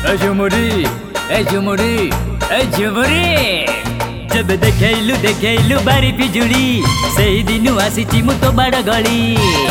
ए झुमुरी जब देखैलु बारी पिजुड़ी से दिन आसी मु तो बाड़ गली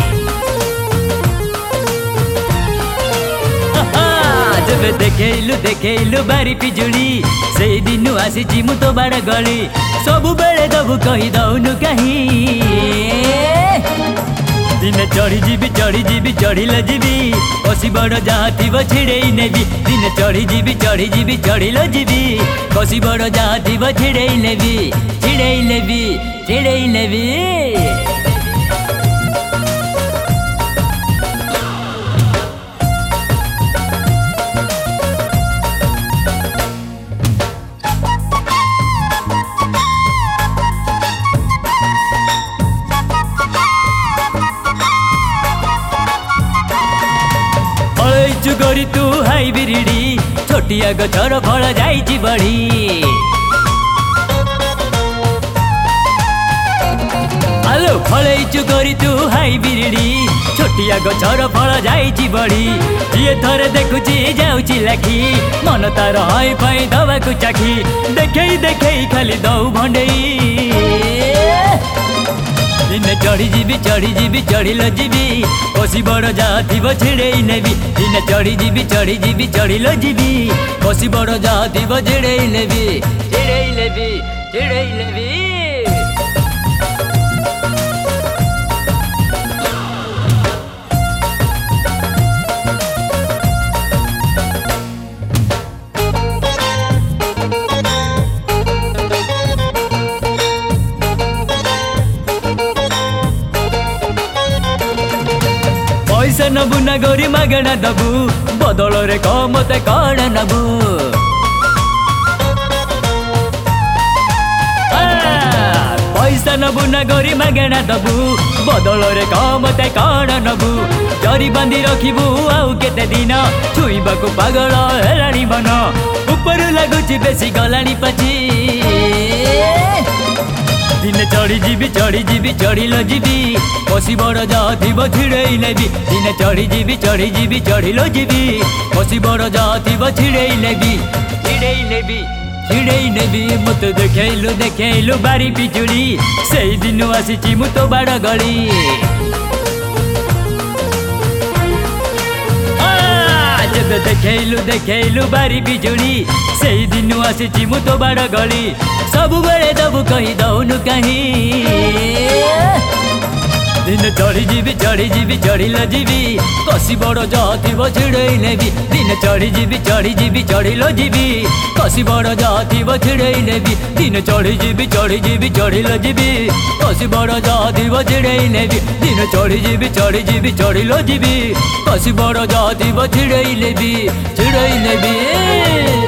जब देखैलु बारी पिजुड़ी से दिन आसी मु तो बाड़ गली सबु बेले दबु कही दउनु कहीं दिन चढ़ी जीवी चढ़िल जीवी कसी बड़ जहाँ थी छिड़े नेबी दिन चढ़ी जीवी चढ़िल जीवी कसी बड़ जहाँ थी छिड़े नेबी गरी तू हाई बिरिडी छोटिया गछर फल जाइछि बढी आलो फलैछु गरी तू हाई बिरिडी छोटिया गछर फल जाइछि बढी जिए थरे देखुछि जाउछि लाखी मन तार हाई फाई दबाकु चाखी देखै खाली दउ भंडेई दिन चढ़ी जीवी चढ़िल जीवी कसी बड़ जहाँ थी छिड़े नेबी दिन चढ़ी जीवी चढ़िल जीवी कसी बड़ जहाँ थी छिड़े नेबी पैसा नबु ना गरी मागणा दबु बदल रे मते कण नबु पैसा नबु ना गरी मागणा दबु बदल रे मते कण नबु जरी बांधी रखिबु आउ केते दिन छुईबाकु पागल हेलाणी मन ऊपर लागुछि बेसी गलाणी पाची दिन चढ़ी जीवी चढ़िल जीवी कसी बड़ जहाँ थी छिड़े नेबी दिन चढ़ी जीवी चढ़िल जीवी कसी बड़ जहाँ थी छिड़े नेबी मत देखैलु बारी पिजुड़ी से दिन आसी मु तो बाड़ गली जब देखैलु बारी पिजुड़ी से दिन आसी मु तो बाड़ गली सबु बेले दबु कही दउनु कहीं दिन चढ़ी जीवी चढ़िल जीवी कसी बड़ जहाँ थी छिड़े नेबी दिन चढ़ी जीवी चढ़िल जीवी कसी बड़ जहाँ थी छिड़े नेबी दिन चढ़ी जीवी चढ़िल जीवी कसी बड़ जहाँ थी छिड़े नेबी दिन चढ़ी जीवी चढ़िल जीवी कसी बड़ जहाँ थी छिड़े नेबी